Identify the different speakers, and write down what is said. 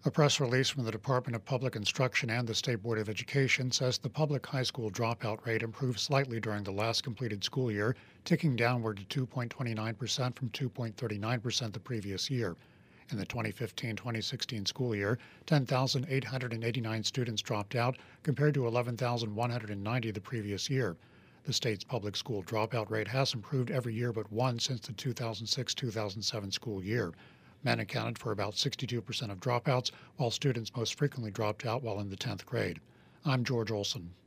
Speaker 1: A press release from the Department of Public Instruction and the State Board of Education says the public high school dropout rate improved slightly during the last completed school year, ticking downward to 2.29% from 2.39% the previous year. In the 2015-2016 school year, 10,889 students dropped out compared to 11,190 the previous year. The state's public school dropout rate has improved every year but one since the 2006-2007 school year. Men accounted for about 62% of dropouts, while students most frequently dropped out while in the 10th grade. I'm George Olson.